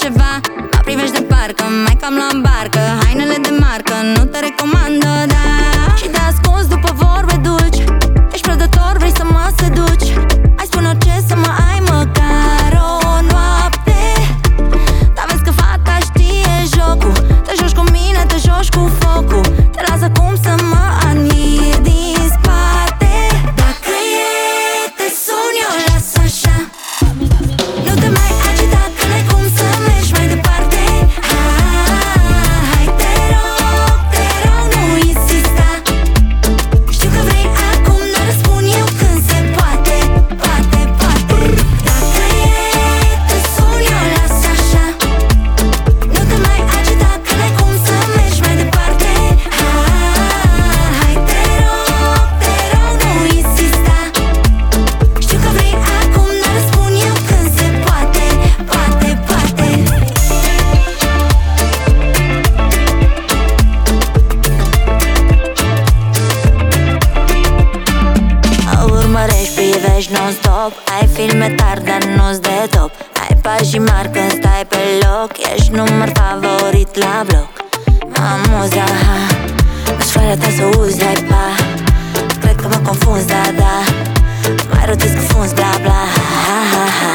ceva. Mă privești de parcă, mai cam la barcă. Hainele de marcă, nu te recomandă, da. Și te ascunzi după vorbe dulci. Ești prădător, vrei să mă seduci. Hai spune orice să mă ai măcar o noapte. Dar vezi că fata știe jocul. Te joci cu mine, te joci cu focul. Te las acum să mă admir din spate. Dacă e, te sun, eu las așa. Nu te mai agita, că n-ai cum să mergi mai departe. Hai, te rog, nu insista. Știu că vrei acum, dar răspun eu când se poate. Poate, poate. Dacă e, te sun, eu las așa. Nu te mai agita, că n-ai cum să mergi mai departe. Hai, te rog, nu insista. Știu că vrei acum, dar răspun eu când se poate. Poate, poate. Urmărești, privești non-stop. Ai filme tari, dar nu-s de top. Ai pași mari când stai pe loc. Ești număr favorit la bloc. Mă amuza, nu-ți fără ta să uzi, hai pa. Cred că mă confunzi, da, da. Mai rotesc că funzi, bla, bla, ha, ha, ha.